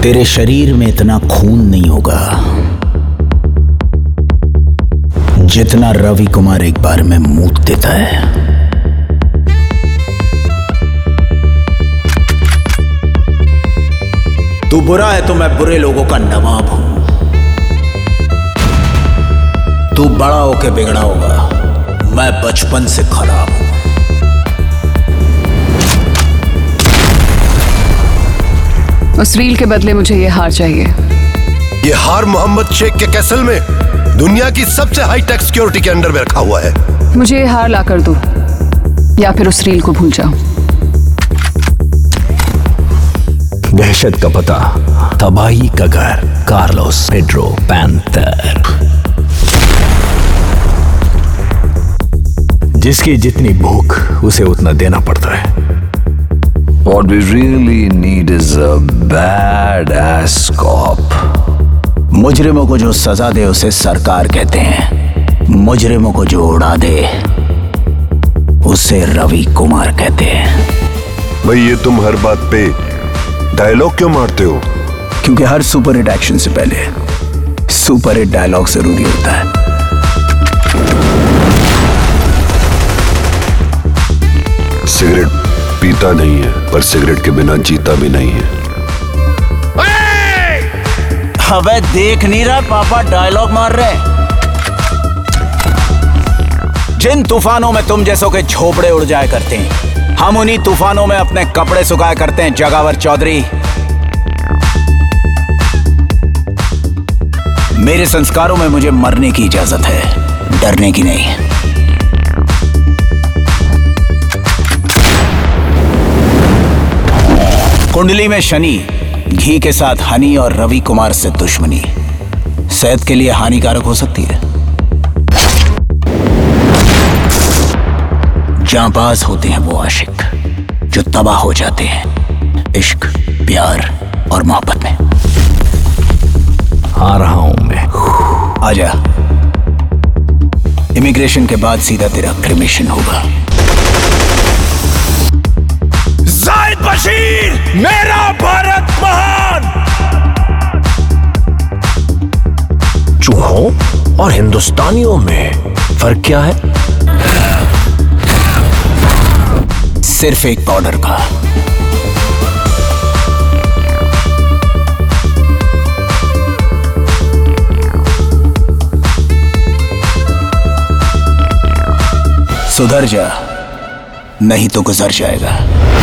तेरे शरीर में इतना खून नहीं होगा जितना रवि कुमार एक बार में मूत देता है। तू बुरा है तो मैं बुरे लोगों का नवाब हूं। तू बड़ा होके बिगड़ा होगा, मैं बचपन से खराब हूं। उस रील के बदले मुझे ये हार चाहिए। ये हार मोहम्मद शेख के कैसल में दुनिया की सबसे हाईटेक सिक्योरिटी के अंडर में रखा हुआ है। मुझे ये हार ला कर दो या फिर उस रील को भूल जाओ। दहशत का पता, तबाही का घर, कार्लोस पेड्रो पैंथर। जिसकी जितनी भूख उसे उतना देना पड़ता है। What we really need is a badass cop. मुजरिमों को जो सजा दे उसे सरकार कहते हैं। मुजरिमों को जो उड़ा दे उसे रवि कुमार कहते हैं। भाई ये तुम हर बात पे डायलॉग क्यों मारते हो? क्योंकि हर सुपर हिट एक्शन से पहले सुपर हिट डायलॉग जरूरी होता है। सिगरेट पीता नहीं है पर सिगरेट के बिना जीता भी नहीं है। अबे देख नहीं रहा पापा डायलॉग मार रहे हैं। जिन तूफानों में तुम जैसों के झोपड़े उड़ जाया करते हैं, हम उन्हीं तूफानों में अपने कपड़े सुखाया करते हैं जगावर चौधरी। मेरे संस्कारों में मुझे मरने की इजाजत है, डरने की नहीं। कुंडली में शनि, घी के साथ हनी और रवि कुमार से दुश्मनी सेहत के लिए हानिकारक हो सकती है। जांबाज होते हैं वो आशिक जो तबाह हो जाते हैं इश्क, प्यार और मोहब्बत में। आ रहा हूं मैं, आजा। इमिग्रेशन के बाद सीधा तेरा क्रिमेशन होगा। जाहिद बशीर, मेरा भारत महान। चूहों और हिंदुस्तानियों में फर्क क्या है? सिर्फ एक पाउडर का। सुधर जा, नहीं तो गुजर जाएगा।